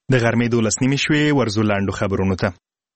د غرمې 12 شوې ورزو لاندو خبرونو ته.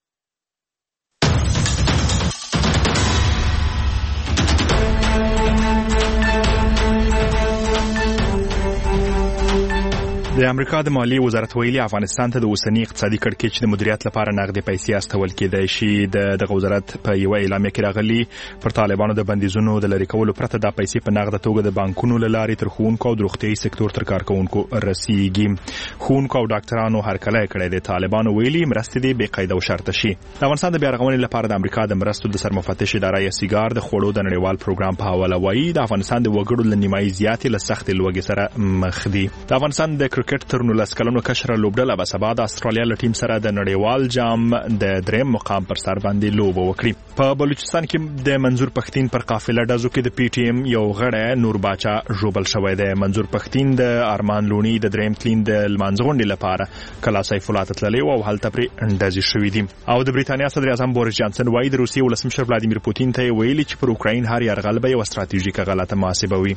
د امریکا د مالیې وزارت ویلي افغانستان ته د اوسنی اقتصادي کړکېچ د مدیریت لپاره نغدي پیسې استول کېدای شي. دغه وزارت په یو اعلامیه کې راغلي پر طالبانو د بندیزونو د لرې کولو پرته د پیسې په نغده توګه د بانکونو له لارې تر ښوونکو او د روغتیايي سکتور تر کارکونکو رسیږي. ښوونکو او ډاکټرانو هرکلی کړی دی. طالبانو ویلي مرستې دې بې قید او شرطه شي. د افغانستان د بیا رغونې لپاره د امریکا د مرستو د سرمفتش اداره یا سیګار د خوړو د نړیوال پروګرام په حواله وایي د افغانستان د وګړو له نیمایي زیاتې له سختې لوږې سره مخ دي. د افغانستان د کرکټ تر 19 کلونو کشره لوبډله به سبا د استرالیا له ټیم سره د نړیوال جام د دریم مقام پر سر باندې لوبه وکړي. په بلوچستان کې د منظور پښتين پر قافله ډزو کې د پی ټی ایم یو غړی نور باچا ژوبل شوی دی. منظور پښتين د ارمان لونی د دریم تلین د لمانځغونډې لپاره کلا سیف الله تتللی او هلته پرې ډزې شوې دي. او د بریتانیا صدر اعظم بوریس جانسن وایي د روسیې ولسمشر ولادیمیر پوتین ته ویلي چې پر اوکراین هر یرغل به یو ستراتیژیکه غلطه محاسبه وي.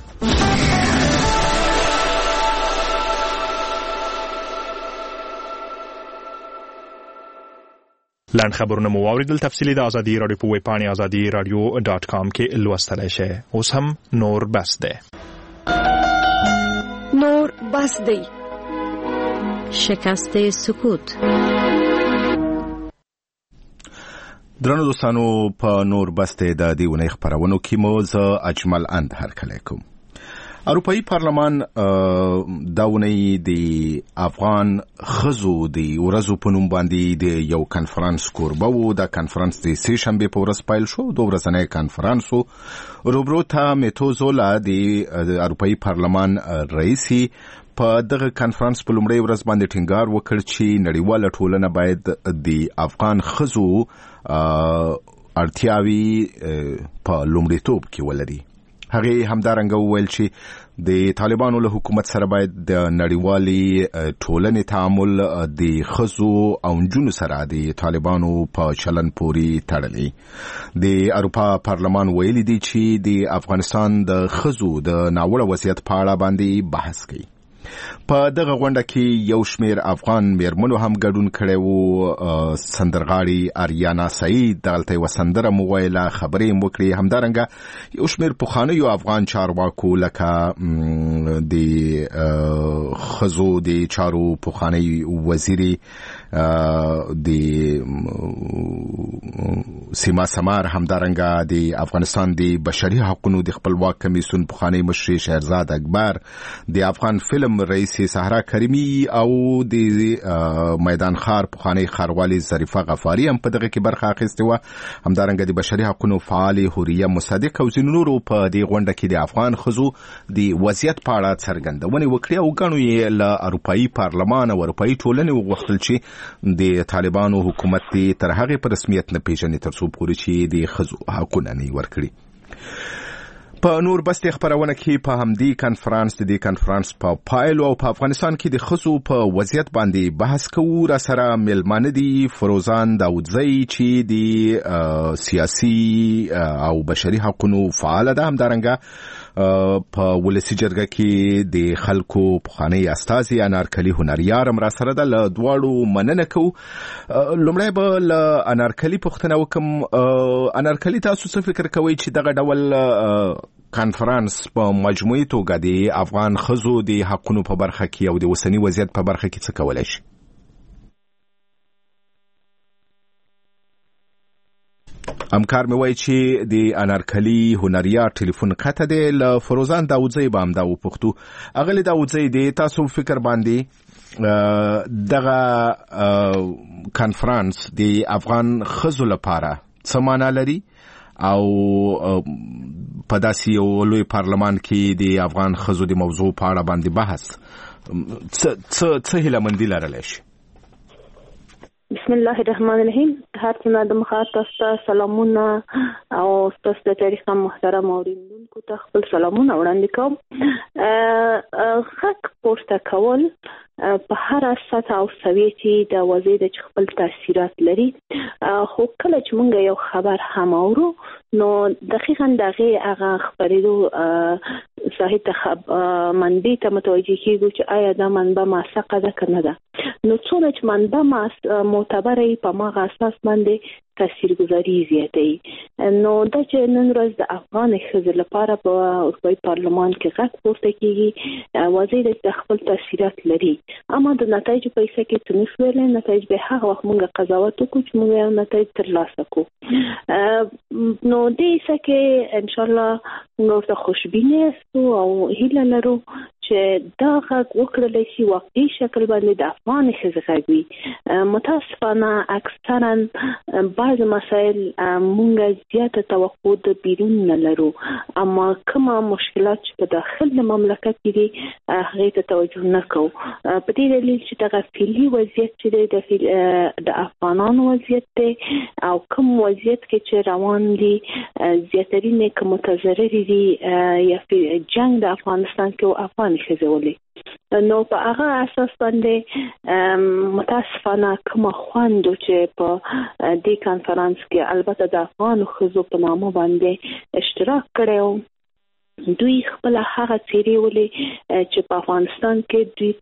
لاند خبرونه مو واوریدل. تفصیلی د ازادي رادیو په ویب پاڼې azadi-radio.com کې لوستلی شئ. اوس هم نور بس دی. نور بس دی. شکست سکوت. درنو دوستانو په نور بس دی د دې ونې خبرونو کې مو زه اجمل اند هرکلی کوم. اروپایي پارلمان داونی د افغان خزو د ورځو په نوم باندې د یو کنفرانس کوربه وو. دا کنفرانس د سه شنبه په ورځ پیل شو. د ورځنۍ کنفرانس روبروتا میتوزولا د اروپایي پارلمان رئیسي په دغه کنفرانس په لومړۍ ورځ باندې ټینګار وکړ چې نړیواله ټولنه باید د افغان خزو اړتیاوي په لومړیتوب کې ولري. هغه همدارنګه وویل چې د طالبانو له حکومت سره باید د نړیوالي ټولنې تعامل د خزو او نجونو سره د طالبانو په چلن پوري تړلی. د اروپا پارلمان ویلي دی چې د افغانستان د خزو د ناوړه وضعیت په اړه باندې بحث کوي. په دغه غونډه کې یو شمیر افغان میرمنو هم ګډون کړی وو. سندرغاړي اریانا سعید دلته یو سندره مو ویله، خبرې یې وکړې. همدارنګه یو شمیر پخوانیو افغان چارواکو لکه د خزو د چارو پخوانی وزیري د سیما سمار، همدارنګه د افغانستان د بشري حقوقو د خپلواک کمیسیون پخوانی مشر شهرزاد اکبر، د افغان فلم رئیس صحرا کریمی او د میدان خار پخوانی خاروالي ظریفه غفاری هم په دغه کې برخه اخیستې وه. همدارنګه د بشري حقوقو فعال حوریه مصدق او ځینو نورو په دې غونډه کې د افغان خزو د وضعیت په اړه څرګندونې وکړې او ګڼو یې له اروپایي پارلمان او اروپایي ټولنې وغوښتل چې د طالبانو حکومت دې تر هغې په رسمیت نه پیژني تر څو پورې چې د خزو حقونه نه ورکړي. په نور بستې خبرونه کې په همدې کنفرانس د کنفرانس په پایل او په افغانستان کې د خزو په وضعیت باندې بحث کوو. را سره مېلمانه دي فروزان داودزی چې د سیاسي او بشري حقوقو فعال ده. همدارنګه په ولسی جرګه کې د خلکو پخوانی استازي انارکلي هنریار هم را سره ده. له دواړو مننه کوو. لومړی به له انارکلي پوښتنه وکړم. انارکلي تاسو څه فکر کوئ چې دغه ډول کنفرانس په مجموعي توګه د افغان خزو د حقونو په برخه کې او د اوسني وضعیت په برخه کې څه کولای شي؟ همکار مې وایي چې د انارکلي هنریار ټلیفون قطع دی. له فروزان داودزی به همدا وپوښتو. اغلې داودزی د تاسو فکر باندې دغه کنفرانس د افغان خزو لپاره څه معنا لري او په داسې یو لوی پارلمان کې د افغان خزو د موضوع په اړه باندې بحث څه هیلهمندي لرلی شي؟ بسم الله الرحمن الرحیم. هر څه د مخاطب سلامونه او تاسو د تاریخ محترم اوریدونکو ته خپل سلامونه وړاندې کوم. حق پورته کول په هر سطح او سویې د وضعیت د خپل تاثیرات لري. خو کله چې موږ یو خبر هم اورو نو دقیقاً دغه هغه خبرېدو صحیح ته منبع ته متوجه کیږو چې آیا دا منبع موثقه ده که نه ده. نو څونه کله چې منبع معتبره په ماغه اساس باندې تاثیرګذاري زیاتوي. نو دا چې نن ورځ د افغان ښځو لپاره په اروپایي پارلمان کې غږ پورته کیږي واضح د خپل تاثیرات لري، اما د نتایج په حساب کې څه نشو ویلای. نتایج به هغه وخت موږ قضاوت وکړو چې موږ یو نتایج ترلاسه کړو. نو دې حساب کې ان شاء الله موږ ته خوشبینه یو او هیله لرو چې دا غږ وکړل شي واقعي شکل باندې د افغان ښځو غږ وي. متاسفانه اکثرا بعض مسائل مونږ زیاته توقع د بیرون نه لرو، اما کومه مشکلات چې په داخل د مملکت کې دي هغه ته توجه نه کوو. په دې دلیل چې د غفلي وضعیت چې د افغانانو وضعیت دی او کوم وضعیت کې چې روان دي زیاترینه کوم متضرر دي یا په جنگ د افغانستان کې او افغان ښځولې. نو په هغه اساس باندې متاسفانه کوم خوند چې په دې کانفرنس کې البته د افغان ښځو په نامه باندې اشتراک کړو، دوی خپل هغه څیرې ولې چې په افغانستان کې دوی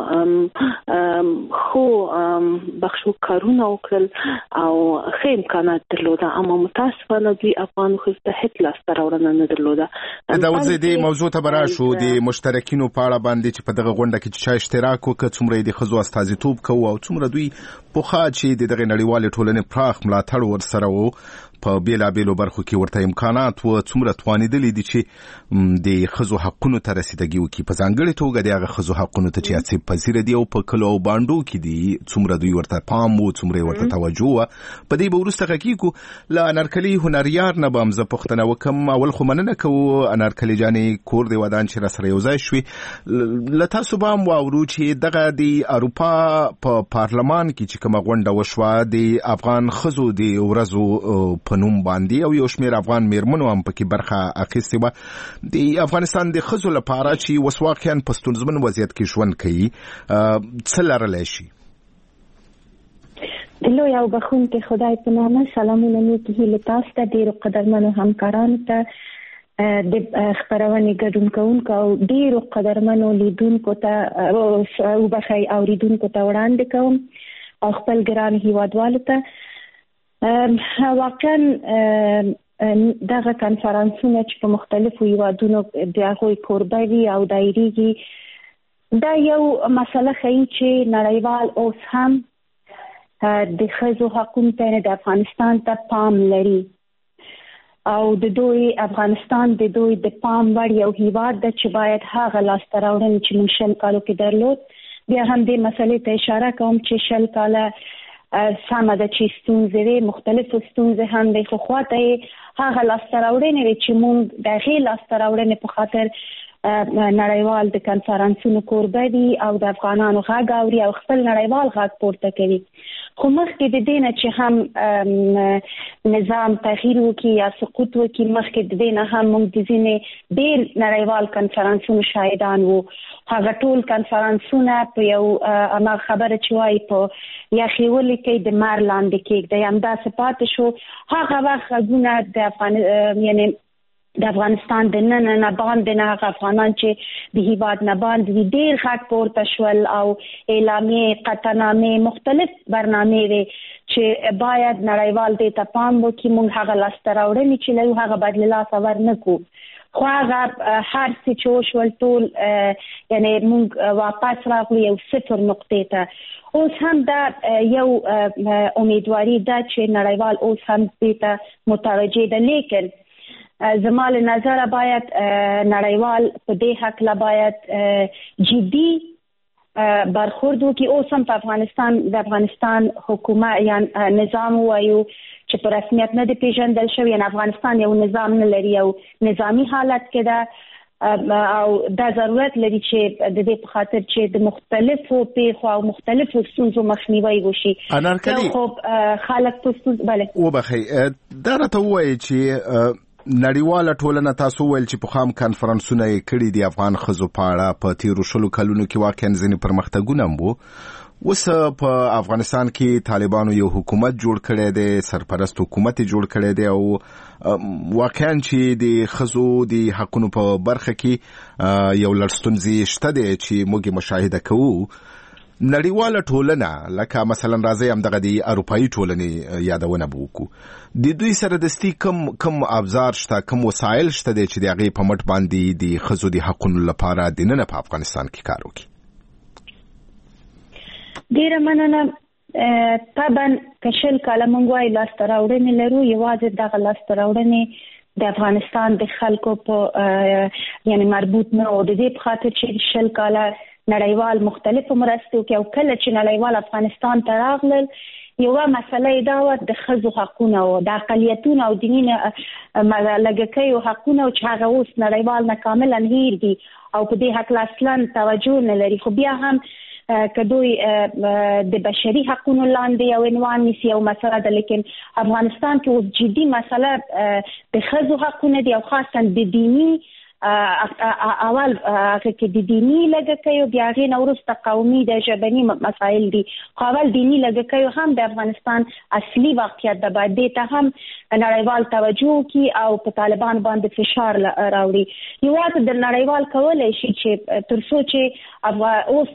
په خو بخښو کارونه وکړل او ښه امکانات درلوده، اما متاسفانه دوی افغان ښځو ته هیڅ لاسته راوړنه نه درلوده. دا اوس دې موضوع ته براشو د مشترکینو په اړه باندې چې په دغه غونډه کې چې اشتراک وکړ څومره د ښځو استازیتوب کوي او څومره دوی پوخا چې دغه نړیوال ټولنې پراخ ملاتړ ورسره وو په بیلابیلو برخو کې ورته امکانات و څومره توانیدلې دي چې د ښځو حقونو ته رسیدګي وکړي، په ځانګړې توګه د هغه ښځو حقونو ته چې عصب پذیره دي او په کلو او بانډو کې دي څومره دوی ورته پام و څومره ورته توجه و. په دې به وروسته غږیږو له انارکلي هنریار نه به هم زه پوښتنه وکړم. اول خو مننه کوو انارکلي جانې کور دې ودان چې راسره یو ځای شوې. له تاسو به هم واورو چې دغه د اروپا په پارلمان کې چې کومه غونډه وشوه د افغان ښځو د ورځو په نوم باندې او یو شمېر افغان میرمنو هم پکې برخه اخیستې وه. د افغانستان د ښځو لپاره چې اوس واقعا په ستونزمن وضعیت کې ژوند کوي څه لرلی شي؟ د لوی او بخښونکي خدای په نامه سلامونه مې هیله تاسو ته ډېرو قدرمنو همکارانو ته د خپرونې ګډون کوونکو او ډېرو قدرمنو لیدونکو ته وبخښئ اورېدونکو ته وړاندې کوم او خپل ګران هیوادوالو ته. واقعا دغه کانفرنسونه چې په مختلفو هیوادونو د هغوی کوربه وي او دایریږي دا یو مسله ښیي چې نړیوال اوس هم د ښځو حقونو ته د افغانستان ته پام لري او د دوی افغانستان د دوی د پام وړ یو هیواد ده چې باید هغه لاسته راوړنې چې موږ 20 کالو کې درلود. بیا هم دې مسلې ته اشاره کوم چې 20 کاله سمه ده چې ستونزې وي، مختلفو ستونزې هم دی، خو خواته هغه لاسته راوړنې چې موږ د هغې لاسته راوړنې په خاطر نړیوال د کنفرانسونو کوربه دي او د افغانانو غږ اوري او خپل نړیوال غږ پورته کوي. خو مخکې د دې نه چې هم نظام تغییر وکړي یا سقوط وکړي، مخکې د دې نه هم موږ د ځینې ډېر نړیوال کنفرانسونو شاهدان وو. هغه ټول کنفرانسونه په یو هماغه خبره چې وایي په یخې ولیکئ د مار لاندې کېږدئ همداسې پاتې شو. هغه وخت غږونه یعنې د افغانستان د نن نه باندې نه هغه افغانان چې د هیواد نه باندې ډېر غږ پورته شول او اعلامیې قطعنامې مختلف برنامې وې چې باید نړیوال دې ته پام وکړي، موږ هغه لاسته راوړنې چې لرو هغه باید له لاسه ورنکړو. خو هغه هر څه چې وشول ټول یعنې موږ واپس راغلو یو صفر نقطې ته. اوس هم دا یو امیدواري ده چې نړیوال اوس هم دې ته متوجه ده، لیکن زما له نظره باید نړیوال په دې حق باید جدي برخورد وکړي. اوس هم په افغانستان حکومت یا نظام وایو چې په رسمیت نه دی پیژندل شوی، یعنې افغانستان یو نظام نه لري، یو نظامی حالت کې ده او دا ضرورت لري چې د دې په خاطر چې د مختلفو پیښو او مختلفو ستونزو مخنیوی وشي. انارکلي خب خلک په ستونزو بله وبخئ دا راته ووایي چې نړیواله ټولنه تاسو ویل چې په خام کانفرنسونه یې کړي دي افغان ښځو په اړه په تیرو 20 کلونو کې واقعا ځینې پرمختګونه هم وو. اوس په افغانستان کې طالبانو یو حکومت جوړ کړی دی، سرپرست حکومت جوړ کړی دی او واقعا چې د ښځو د حقونو په برخه کې یو لړ ستونزې شته دی چې موږ مشاهده کوو. نړیواله ټولنه لکه مثلا راځي هم دغه د اروپאי ټولنې یادونه وکړو د دوی سره دستي کم ابزار شته کم وسایل شته چې د هغې په مټ باندې د ښځو د حقونو لپاره د نن په افغانستان کې کار وکړي. ډیره مننه. طبعا کشل کاله مونږ وایو لاسته راوړنې لرو، یوازې دغه لاسته راوړنې د افغانستان د خلکو په یعنی مربوط نه او د دې په خاطر چې شل کاله نړیوال مختلفو مرستو کې او کله چې نړیوال افغانستان ته راغلل یوه مسله دا و د ښځو حقونه او د اقلیتونو او دیني لږکیو حقونه چې هغه اوس نړیوال نه کاملا هیر دي او په دې حق اصلا توجه نه لري، خو بیا هم که دوی د بشري حقونو لاندې یو عنوان نیسي او مسله ده، لیکن افغانستان کې اوس جدي مسله د ښځو حقونه دي او خاصا د دیني اول کې د دینی لږکیو بیا غي نورسته قومي د ژبني مسایل دي، خو اول دینی لږکیو هم د افغانستان اصلي واقعیت د باندې ته هم نړیوال توجه کی او په طالبان باندې فشار راوړي. یوازې د نړیوال کولای شي چې ترڅو چې اوس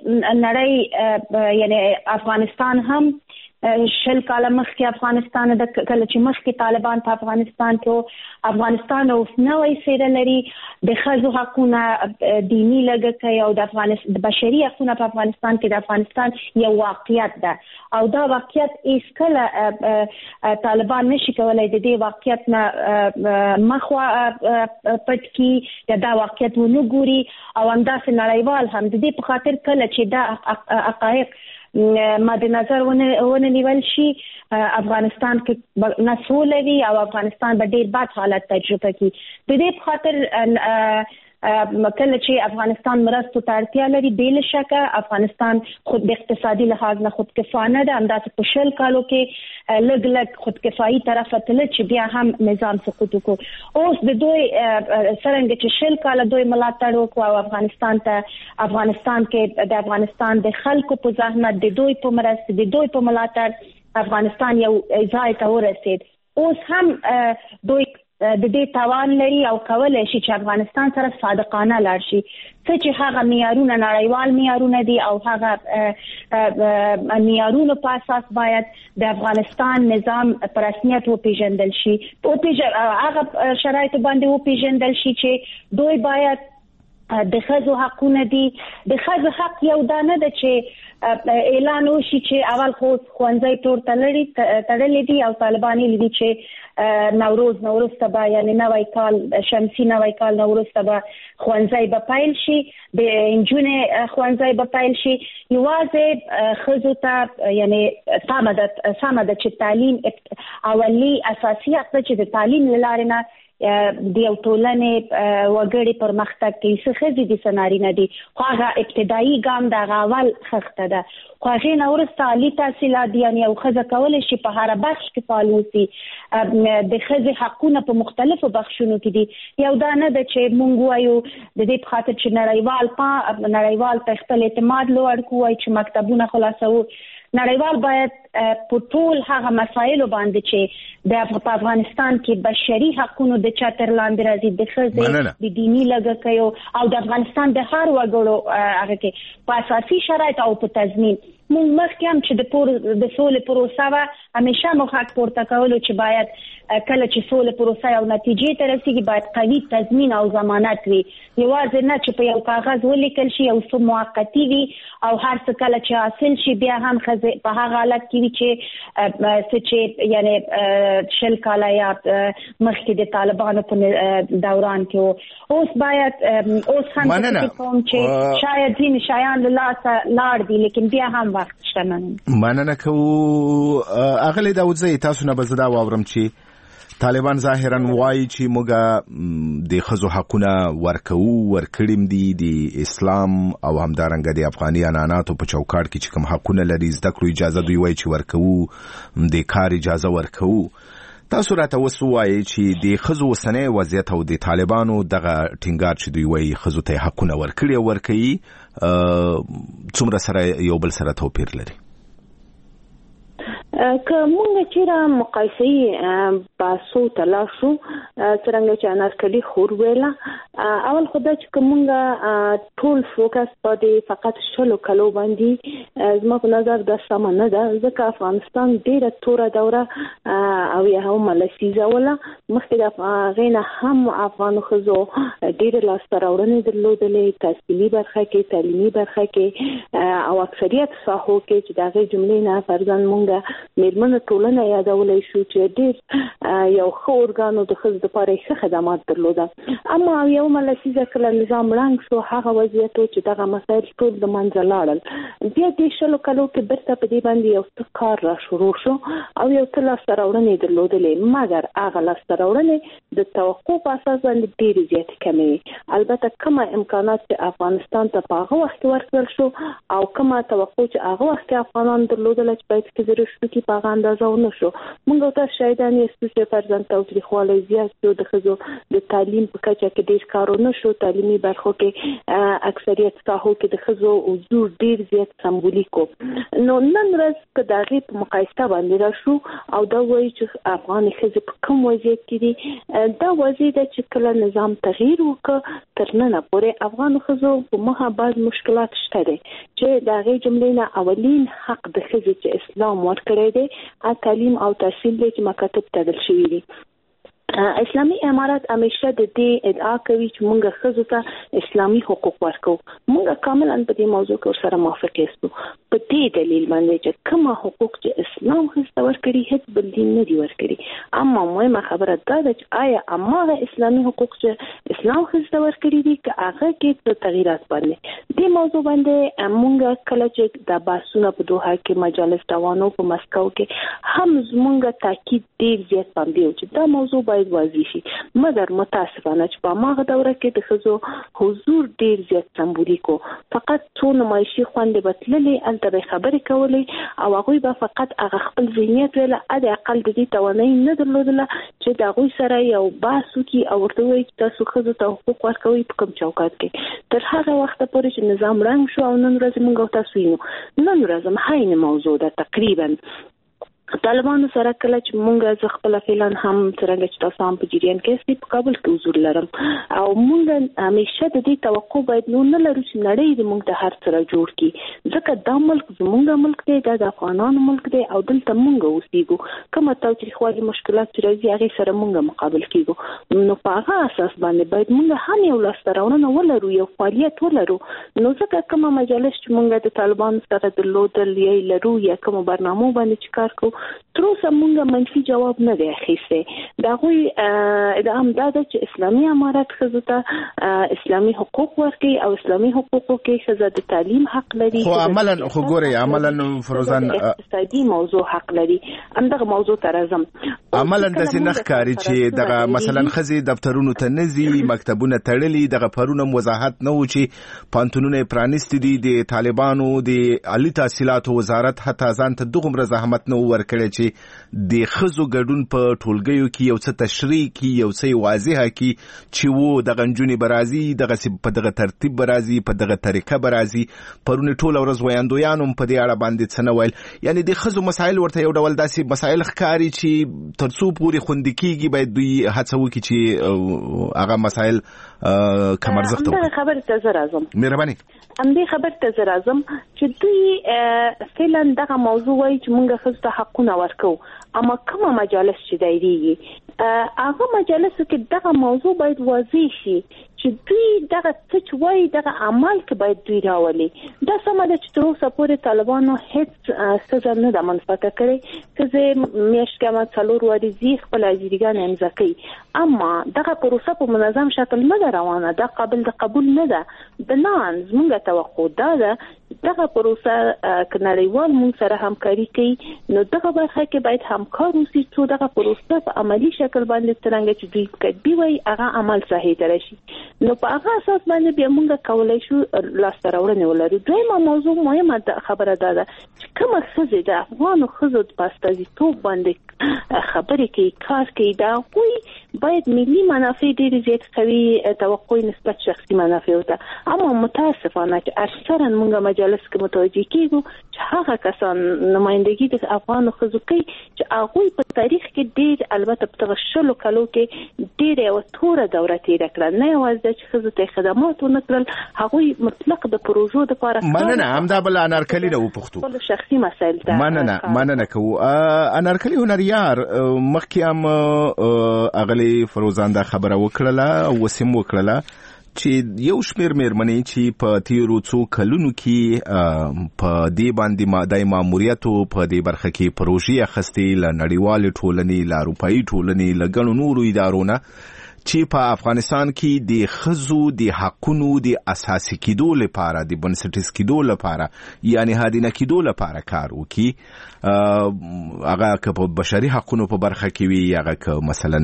نړۍ یعنی افغانستان هم شل کاله مخکې افغانستان د کله چې مخکې طالبان په افغانستان کې افغانستان اوس نوې څېره لري، د ښځو حقونه دینی لږکي او د بشري حقونه په افغانستان کې د افغانستان یو واقعیت ده او دا واقعیت هیڅ کله طالبان نشي کولای د دې واقعیت نه مخه پټ کړي یا دا واقعیت ونه ګوري او همداسې نړیوال هم د دې په خاطر کله چې دا حقایق مد نظر ونه نیول شي افغانستان کې نه سوله وي او افغانستان به ډېر بد حالت تجربه کړي. د دې په خاطر کله چې افغانستان مرستو ته اړتیا لري بل شکه افغانستان خود د اقتصادي لحاظ نه خودکفانه ده، همداسې په شل کالو کې لږ خودکفایي طرف ته تلل چې بیا هم نظام سقوط وکړو. اوس د دوی څرنګه چې شل کاله دوی ملاتړ وکړو او افغانستان کې د افغانستان د خلکو په زحمت د دوی په مرسته د دوی په ملاتړ افغانستان یو ځای ته ورسید. اوس هم دوی د دې توان لري او کولای شي چې افغانستان سره صادقانه لاړ شي، څه چې هغه معیارونه نړیوال معیارونه دي او هغه معیارونو په اساس باید د افغانستان نظام په رسمیت وپیژندل شي، هغه شرایط باندې وپیژندل شي چې دوی باید د ښځو حقونه دي. د ښځو حق یو دا نه ده چې اعلان وشي چې اول خو ښوونځی تړلې دي او طالبان یې دي چې نوروز ته یعنی نوی کال شمسي نوی کال نوروز ته به ښوونځی به پیل شي، د نجونې ښوونځی به پیل شي. یوازې ښځو ته یعنی سمه ده چې تعلیم اولي اساسي حق ده چې د تعلیم له لارې نه د یو ټولنې وګړي پرمختګ کوي. څه ښځې دي څه نارینه دي، خو هغه ابتدایي ګام د هغه اول خښته ده، خو هغې نه وروسته عالي تحصیلات دي، یعنې یو ښځه کولی شي په هره بخش کې فعال اوسي. د ښځې حقونه په مختلفو بخشونو کې دي. یو دا نه ده چې موږ وایو د دې په خاطر چې نړیوال ته خپل اعتماد لوړ کړو وایي چې مکتبونه خلاصوو. نړیوال باید په ټول هغه مسایلو باندې چې د افغانستان کې بشري حقونو د چتر لاندې راځي د ښځې د دیني لږکیو او د افغانستان د هر وګړو هغه کې په اساسي شرایط او په تضمین. موږ مخکې هم چې د سولې پروسه وه همیشه مو حق پورته کولو چې باید کله چې سولې پروسه یو نتیجې ته رسیږي باید قوي تضمین او ضمانت وي، یوازې نه چې په یو کاغذ ولیکل شي یو څه موقتي وي او هر څه کله چې حاصل شي بیا هم ښځې په هغه حالت کې وي چې یعنی شل کاله یا مخکې د طالبانو په دوران کې وو. اوس باید اوس هم کوم چې شاید ځینې شیان له لاسه لاړ دي لیکن بیا هم وخت شته. مننه کوو اغلی داودزی، تاسو نه به زه دا واورم چې طالبان ظاهرا وایي چې موږ د ښځو حقونه ورکړیم دي د اسلام او همدارنګه د افغاني عنعناتو په چوکاټ کې چې کوم حقونه لري زده کړو اجازه دوی وایي چې ورکوو، د کار اجازه ورکوو. تاسو راته اوس ووایئ چې د ښځو اوسنی وضعیت او د طالبانو دغه ټینګار چې دوی وایي ښځو ته حقونه ورکړي او ورکوي څومره سره یو بل سره توپیر لري؟ که موږ چیرې مقایسه باسو تلاشو څنګه چې انارکلي خور ویلا اول خدای چې کومه ټول فوکس پدې فقط شلو کلو باندې زما په نظر د سمانه ده ځکه افغانستان ډیره توره دوره او یا هم لسیزه ولا مخکې د غینه هم افغان خزو ډیره لاستراوړنې درلودلې تحصیلي برخه کې تعلیمي برخه کې او اکثریت ساحو کې چې دغه جملې نه فرضاً مونږه میرمنو ټولنه یادولای شو چې ډیر یو خو اورګانو د خزو لپاره ښه خدمات درلوده اما یو ملسیزه کله نظام رنګ شو هغه وضعیت چې دغه مسایل ټول د منځ لاړل بیا د شلو کلو کې برته په دې باندې یو کار را شروع شو او یو تل سراوړنې درلودلې مګر هغه سراوړنې د توقع په اساس باندې ډېر زیات کمې البته کومه امکانات چې افغانستان ته په هغه وخت ورکړل شو او کومه توقع چې هغه وخت افغانان درلودل چې باید کې درشتو کې په اندازه ونه شو موږ ته شایدان یې چې فرضاً تاوتریخوالی زیات شو د ښځو د تعلیم په کچه کې ډېر کارونه شو تعلیمي برخو کې اکثریت ساحو کې د ښځو حضور ډېر زیات سمبولیک نو نن ورځ که د هغې په مقایسه باندې راشو او دا وایي چې افغان ښځې په کوم وضعیت کې دي دا وضع ده چې کله نظام تغییر وکړ تر ننه پورې افغان ښځو په مخه بعض مشکلات شته دي چې د هغې جملې نه اولین حق د ښځې چې اسلام ورکړی دی تعلیم او تحصیل دی چې مکاتب تدل شوي دي اسلامي امارات همیشه د دې ادعا کوي چې موږ ښځو ته اسلامي حقوق ورکو موږ کاملا په دې موضوع کې سره موافق یو په دې دلیل باندې چې کوم حقوق چې اسلام ښځو ته ورکړي هیڅ بل دین نه دی ورکړي اما مهمه خبره دا ده چې آیا هغه اسلامي حقوق چې اسلام ښځو ته ورکړي دي که هغه کې څه تغیرات باندې دې موضوع باندې موږ کله چې د بحثونو په دوحه کې مجالس روانو په مسکو کې هم زموږ تاکید ډیر زیات باندې چې دا موضوع باید واضح شي مګر متاسفانه چې په ماغه دوره کې د ښځو حضور ډیر زیات سمبولیکو فقط څو نمایشي خوندې بتللې الته خبرې کولې او هغوی به فقط هغه خپل ذهنیت ویله د اقل د دې توانایي نه درلودله چې د هغوی سره یو بحث وکړي او ورته ووایي چې تاسو ښځو ته حقوق ورکوئ په کوم چوکاټ کې تر هغه وخته پورې چې نظام رنګ شو او نن ورځ موږ او تاسو وینو نن ورځ هم هاینه موضوع ده تقریبا طالبانو سره کله چې مونږ خپل فعلا هم څنګه چې تاسو هم په جریان کې په کابل کې حضور لرم او مونږ همیشه د دې توقع باید نه لرو چې نړۍ د مونږ د هر سره جوړ کړي ځکه دا ملک زمونږ ملک دی دا د افغانانو ملک دی او دلته مونږ اوسېږو کومه تاوتریخوالي مشکلات چې راځي هغې سره مونږ مقابل کېږو نو په هغه اساس باندې باید مونږ هم یو لاسته راوړنه ولرو یو فعالیت ولرو نو ځکه کومه مجالس چې مونږ د طالبانو سره درلودل یې لرو یا کومه برنامو باندې چې کار کوو تر اوسه مونږ منفي جواب نه دی اخیستی د هغوی ادعام دا ده چې اسلامي امارات ښځو ته اسلامي حقوق ورکوي او اسلامي حقوقو کې ښځه د تعلیم حق لري خو عملا خو ګورئ عملا فروزان اقتصادي موضوع حق لري همدغه موضوع ته راځم عملا داسې نه ښکاري چې دغه مثلا ښځې دفترونو ته نه ځي مکتبونه تړلي دغه پرونه وضاحت نه و چې پانتونونه پرانیستي دي د طالبانو د عالي تحصیلاتو وزارت حتی ځان ته دومره زحمت نه ورکړی چې د ښځو ګډون په ټولګیو کې یو څه تشریح کی یو څه واضحه کی چې وو د غنجونی برازي دغه په دغه ترتیب برازي په دغه طریقه برازي پرونه ټول ورځ ویاندویانو په دې اړه باندې څه ویل یعنی د ښځو مسایل ورته یو ډول داسې مسایل ښکاری چې ترڅو پوری خوندې کیږي باید دوی هڅه وکړي چې هغه مسایل کمرزخت وي خبر ته زرازم مهرباني همدې خبر ته زرازم چې دوی فعلا دغه موضوع وایي چې موږ ښځو ته حقونه ورکو اما کومه مجالس چې دایریږي هغه مجالسو کې دغه موضوع باید واضح شي چې دوی دغه څه وایي دغه عمل کې باید دوی راولي دا سمه ده چې تر اوسه پورې طالبانو هیڅ سزا نه ده منفعته کړې ښځې میاشت کې هم 4 ورځې خپل اجرګان امضا کوي اما دغه پروسه په منظم شکل نه ده روانه دا قابل د قبول نه ده بنان زموږ توقع دا ده دغه پروسه که نړیوال مونږ سره همکاري کوي نو دغه برخه کې باید همکار اوسي چې دغه پروسه په عملی شکل باندې څنګه چې دوی کتبي وي هغه عمل صحیح تر شي نو په هغه اساس باندې بیا مونږ کولای شو لاسته راوړنې ولرو دویمه موضوع مهمه خبره ده چې کومه ښځې د افغانو ښځو په استازیتوب باندې خبرې کوي کار کوي دا کوي باید ملي منافع ډېر زیات قوي توقع نسبت شخصي منافع ته. اما متاسفانه چې اکثرا موږ مجالس کې متوجه کیږو چې هغه کسان نمائندګي د افغان ښځو کوي چې هغه په تاریخ کې ډېر البته په تغه شلو کلو کې ډېر یو توره دوره تیر کړل، نه یوازې چې ښځو ته خدمات ونکړل، هغه مطلق د پروژو د لپاره مننه. همدا بل انارکلی نه وپختو خپل شخصي مسایل ته مننه کو انارکلی هنریار مخکې هم اغلی فروزانده خبره وکړه او وسیم وکړه چې یو شمیر مېرمنې چې په تیرو څو کلونو کې په دې باندې د ماموریت په دې برخه کې پروژې اخیستې له نړیوالې ټولنې له اروپایي ټولنې له ګڼو نورو ادارونه چې په افغانستان کې د ښځو د حقونو د اساسي کېدو لپاره د بنسټیز کېدو لپاره یعنی هادینه کېدو لپاره کار وکړي. هغه که په بشري حقونو په برخه کې وي، هغه که مثلا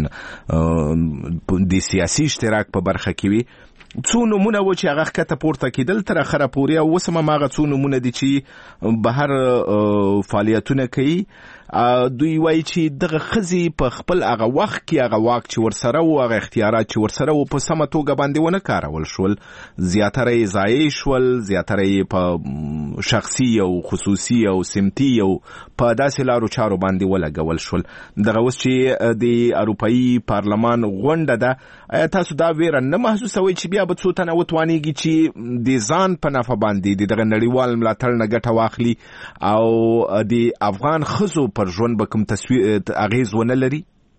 د سیاسي اشتراک په برخه کې وي. څو نمونه و چې هغه ښکته پورته کېدل تر اخره پورې، او اوس هم هغه څو نمونه دي چې بهر فعالیتونه کوي. دوی وایي چې دغه ښځې په خپل هغه وخت کې هغه واک چې ورسره و، هغه اختیارات چې ورسره و، په سمه توګه باندې ونه کارول شول. زیاتره یې ضایع شول، زیاتره یې په شخصي او خصوصي او سمتي او په داسې لارو چارو باندې ولګول شول. دغه اوس چې د اروپایي پارلمان غونډه ده، آیا تاسو دا ویره نه محسوسوئ چې بیا به څو تنه وتوانېږي چې د ځان په نفع باندې دغه نړیوال ملاتړ نه ګټه واخلي او د افغان ښځو پر ژوند به کوم اغیز ونه لري؟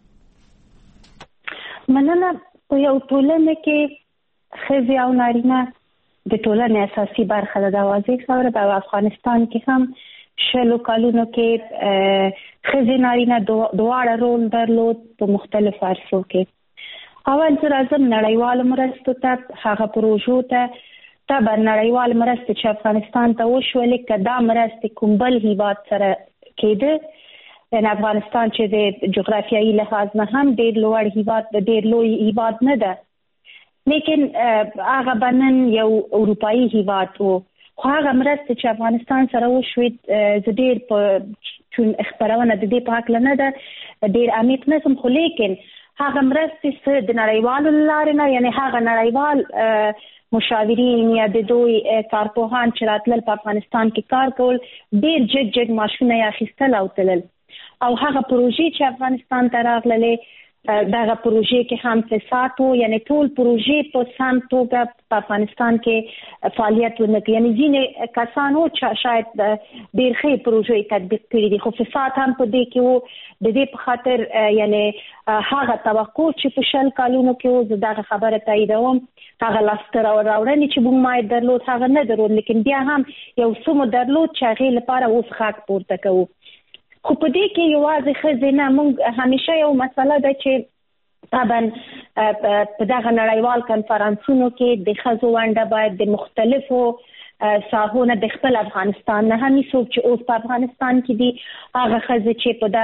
مننه. په یو ټولنه کې ښځې او نارینه د ټولنې اساسي برخه ده. د واضح خبره په افغانستان کې هم شلو کلونو کې ښځې نارینه دواړه رول درلود په مختلفو عرصو کې. اول زه راځم نړیوالو مرستو ته، هغه پروژو ته. طبعا نړیوال مرستې چې افغانستان ته وشولې، که دا مرستې کوم بل هیواد سره کېده، یعنی افغانستان چې د جغرافیایي لحاظ نه هم ډېر لوړ هیواد، ډېر لوی هیواد نه ده، لیکن هغه بنن یو اروپایي هیواد و. خو هغه مرستې چې افغانستان سره وشوې، زه ډېر په چون خبرونه د دې په هکله نه ده ډېر عمیق نه سم، خو لیکن هغه مرستې د نړیوالو لارې نه، یعنی هغه نړیوال مشاورین یا د دوی کارپوهان چې راتلل په افغانستان کې کار کول، ډېر جګ ماشونه یې اخیستل او تلل. او هغه پروژې چې افغانستان ته راغللې، دغه پروژې کې هم فساد و، یعنی ټول پروژې په سم توګه په افغانستان کې فعالیت ونه کوي. یعنی ځینې کسان و چې شاید ډېر ښې پروژې تطبیق کړي دي، خو فساد هم په دې کې و. د دې په خاطر یعنی هغه توقع چې په شل کلونو کې و، زه دغه خبره تاییدوم، هغه لاسته راوړنې چې موږ باید درلود هغه نه درلود، لیکن بیا هم یو څه مو درلود چې هغې لپاره اوس غږ پورته کوو. خو په دې کې یوازې ښځې نه، موږ همیشه یو مسله ده چې طبعا په دغه نړیوال کنفرانسونو کې د ښځو ونډه باید د مختلفو ساحونه د خپل افغانستان نه، همې څوک چې اوس په افغانستان کې دي، هغه ښځې چې په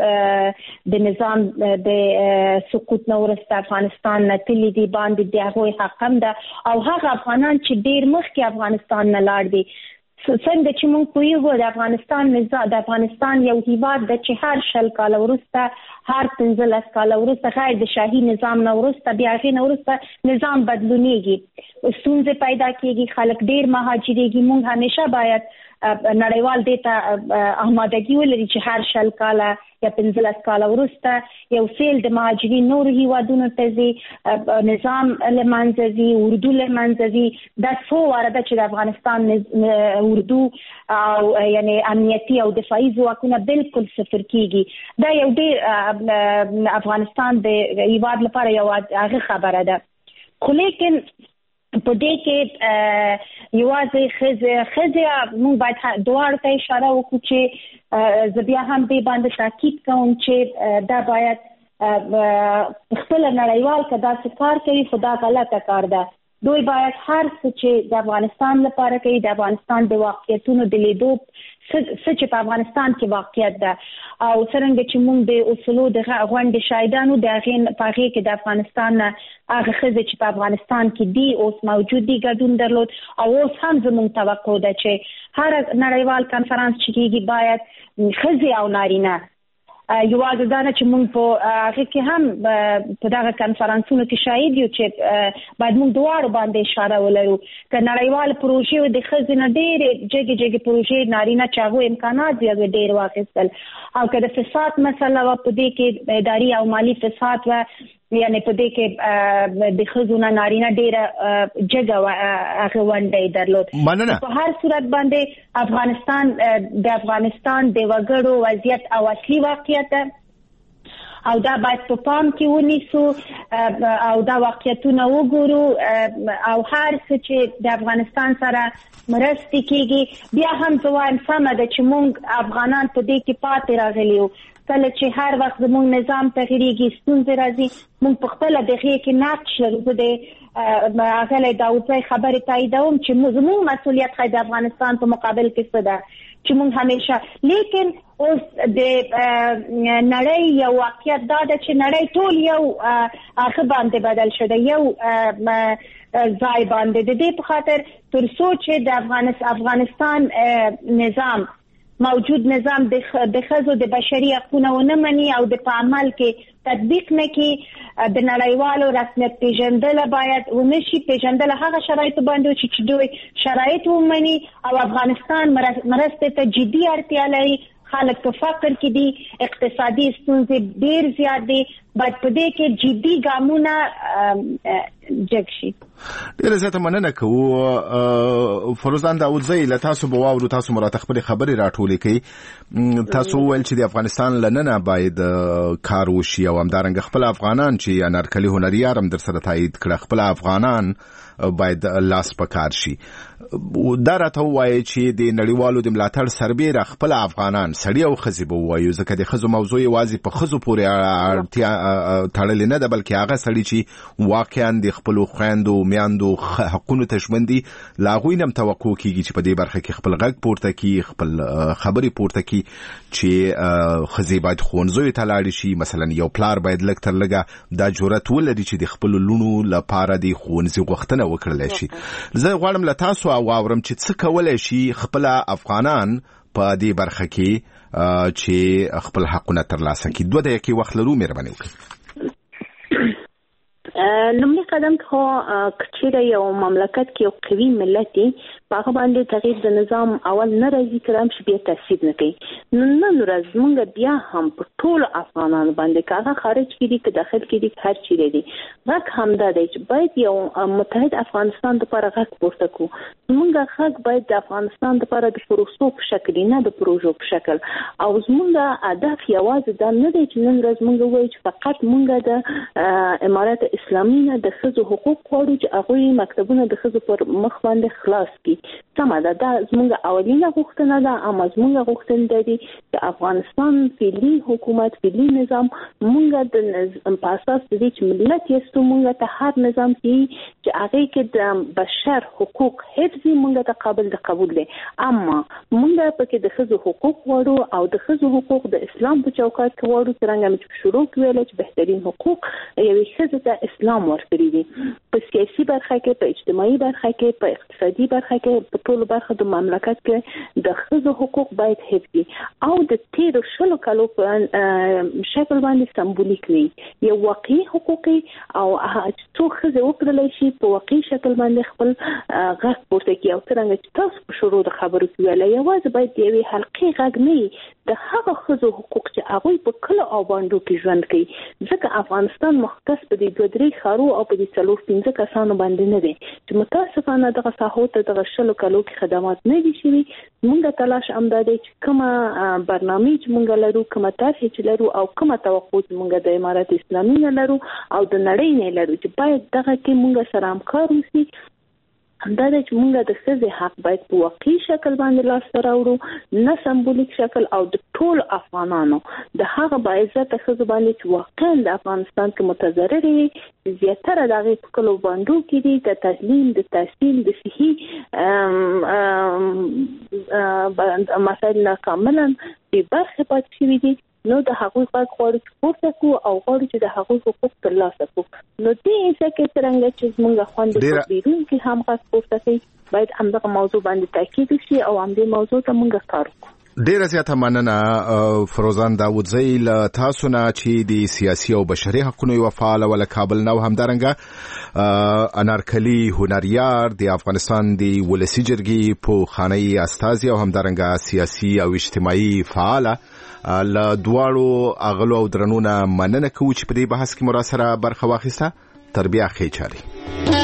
دغه د نظام د سقوط نه وروسته افغانستان نه تللي دي باندې د هغوی حق هم ده، او هغه افغانان چې ډېر مخکې افغانستان نه لاړ دي. څنګه چې موږ پوهیږو د افغانستان یو هیواد ده چې هر 10 کاله وروسته، هر 15 کاله وروسته، غیر د شاهي نظام نه وروسته، بیا هغې نه وروسته نظام بدلونیږي، ستونزې پیدا کېږي، خلک ډېر مهاجرېږي. موږ همیشه باید نړیوال دې ته آمادګي ولري چې هر 10 کاله یا 15 کاله وروسته یو سیل د مهاجرین نورو هیوادونو ته ځي، نظام له منځه ځي، اردو له منځه ځي. دا څو واره ده چې د افغانستان اردو او یعنی امنیتي او دفاعي ځواکونه بالکل صفر کېږي. دا یو ډېر افغانستان د هیواد لپاره یو هغه خبره ده. خو لیکن په دې کې یوازې ښځې موږ باید دواړو ته اشاره وکړو چې زه بیا هم دې باندې تاکید کوم چې دا باید خپله نړیوال که داسې کار کوي، خو دا غلطه کار ده. دوی باید هر څه چې د افغانستان لپاره کوي، د افغانستان د واقعیتونو د لیدو څه چې په افغانستان کې واقعیت ده، او څرنګه چې موږ د اصولو د غونډې شاهدانو د هغې په هغې کې د افغانستان نه هغه ښځې چې په افغانستان کې دي اوس موجود دي ګډون درلود، او اوس هم زموږ توقع ده چې هر نړیوال کنفرانس چې کېږي باید ښځې او نارینه یوازې دا نه چې موږ په هغه کې هم په دغه کانفرنسونو کې شاهد یو چې باید موږ دواړو باندې اشاره ولرو که نړیوال پروژې د ښځې نه ډېرې جګې پروژې نارینه چې هغو امکانات زیات ډېر واخیستل او که د فساد مسله وه په دې کې اداري او مالي فساد وه یعنی په دې کې د ښځو نه نارینه ډېره جګه هغه ونډه یې درلود په هر صورت باندې افغانستان د وګړو وضعیت او اصلي واقعیت او دا باید په پام کې ونیسو او دا واقعیتونه وګورو او هر څه چې د افغانستان سره مرستې کېږي بیا هم زه وایم سمه ده چې موږ افغانان په دې کې پاتې راغلي یو کله چې هر وخت زموږ نظام تغیریږي ستونزې راځي موږ په خپله د هغې کې نقش لرو زه د اغلی داودزی خبرې تاییدوم چې زموږ مسؤلیت ښایي د افغانستان په مقابل کې څه ده چې موږ همیشه لیکن اوس د نړۍ یو واقعیت دا ده چې نړۍ ټول یو هغه باندې بدل شده یو ځای باندې د دې په خاطر تر څو چې د افغانستان نظام موجود نظام د ښځو د بشري حقونه ونه مني او د په عمل کې تطبیق نه کړي د نړیوالو رسمیت پیژندل باید ونشي پیژندل هغه شرایط باندې چې دوی شرایط ومني او افغانستان مرستې ته جدي اړتیا لري خلک په فقر کې دي اقتصادي ستونزې ډېر زیات دي باید په دې کې جدي ګامونه جګ شي. ډېره زیاته مننه کوو فروزان داودزی له تاسو به واورو تاسو مو راته خپلې خبرې راټولې کړئ تاسو وویل چې د افغانستان له ننه باید کار وشي او همدارنګه خپل افغانان چې انارکلي هنریار هم در سره تایید کړه خپل افغانان باید لاس په کار شي دا راته ووایي چې د نړیوالو د ملاتړ سربیره خپل افغانان سړي او ښځې به ووایو ځکه د ښځو موضوع یوازې په ښځو پورې اړتیا تړلې نه ده بلکې هغه سړي چې واقعا د خپلو خویندو میاندو حقونو ته ژمن دي له هغوی نه هم توقع کېږي چې په دې برخه کې خپل غږ پورته کړي خپل خبرې پورته کړي چې ښځې باید ښوونځیو ته لاړې شي مثلا یو پلار باید لږ تر لږه دا جرأت ولري چې د خپلو لوڼو لپاره د ښوونځي غوښتنه وکړلی شي. زه غواړم له تاسو واورم چې څه کولی شي خپل افغانان په دې برخه کې چې خپل حقونه ترلاسه کړي. 2 دقیقې وخت لرو مهرباني وکړئ. لومړی قدم خو کچېره یو مملکت کې یو قوي ملت دی هغه باندې تغییر د نظام اول نه راځي کړم چې بیا تاثیر نه کوي نن ورځ موږ بیا هم په ټول افغانانو باندې کاغه خارج کړي که داخل کړي هر چیرې دي غږ همدا دی چې باید یو متحد افغانستان لپاره غږ پورته کړو موږ غږ باید د افغانستان لپاره د پروسو په شکل نه د پروژو په شکل او زموږ هدف یوازې دا نه دی چې نن ورځ موږ وایو چې فقط موږ د امارات اسلامي نه د ښځو حقوق غواړو چې هغوی مکتبونه د ښځو پر مخ باندې خلاص کړي سمه ده دا زموږ اولینه غوښتنه ده اما زموږ غوښتنه ده چې افغانستان فعلي حکومت فعلي نظام موږ د په اساس د دې چې ملت یستو موږ ته هر نظام چې هغه کې د بشر حقوق حفظي موږ ته قابل د قبول دي اما موږ پکې د ښځو حقوق غواړو او د ښځو حقوق د اسلام په چوکاټ کې غواړو څنګه چې شروع کړل چې بهترین حقوق یوې ښځې ته اسلام ورکړي دي په سیاسي برخه کې په اجتماعي برخه کې په اقتصادي برخه کې په ټولو برخو د مملکت کې د ښځو حقوق باید حفظي او د تیرو 20 کالو په شکل باندې سمبولیک وي یو واقعي حقوقي او څو ښځې وکړلی شي په واقعي شکل باندې خپل غږ پورته کړي او څرنګه چې تاسو په شروع د خبرو کې ویل یوازې باید یوې حلقې غږ نه د هغه ښځو حقوق چې هغوی په کلو او باندو کې ژوند کوي ځکه افغانستان مختص په دې 2-3 ښارو او په دې 4-5 کسانو باندې نه دی چې متاسفانه دغه ساحو ته دغه 20 کالو کې خدمات نه دي شوي موږ تلاش امدا دی چې کومه برنامه چې موږ لرو کومه طرح چې لرو او کومه توقع چې موږ د امارات اسلامي نه لرو او د نړۍ نه لرو چې باید دغه کې موږ سره همکار وشي همدا چې موږ د ښځې حق باید په واقعي شکل باندې لاسته راوړو نه سمبولیک شکل او د ټول افغانانو د هغه باعزته ښځو باندې چې واقعا د افغانستان کې متضررې زیاتره د هغې په کلو باندو کې دي د تعلیم د تحصیل د صحي مسایل ناکاملا بې برخې پاتې شوي دي نو د هغوی غږ غواړو چې پورته کړو او غواړو چې د هغوی حقوق ترلاسه کړو نو دې ځکه څرنګه چې زموږ خویندې په بیرون کې هم غږ پورته کوي باید همدغه موضوع باندې تاکید وشي او همدې موضوع ته موږ کار وکړو. ډیره زیاته مننه فروزان داوودزی له تاسو نه چې د سیاسي او بشري حقوقو یو فعال ول کابل نو همدارنګه انارکلی هنریار د افغانستان د ولسی جرګې په خاني استازي او همدارنګه سیاسي او اجتماعي فعال له دواړو اغلو او درنونه مننه کوي چې په دې بحث کې مراسره برخه واخیسته. تربیه خې چاري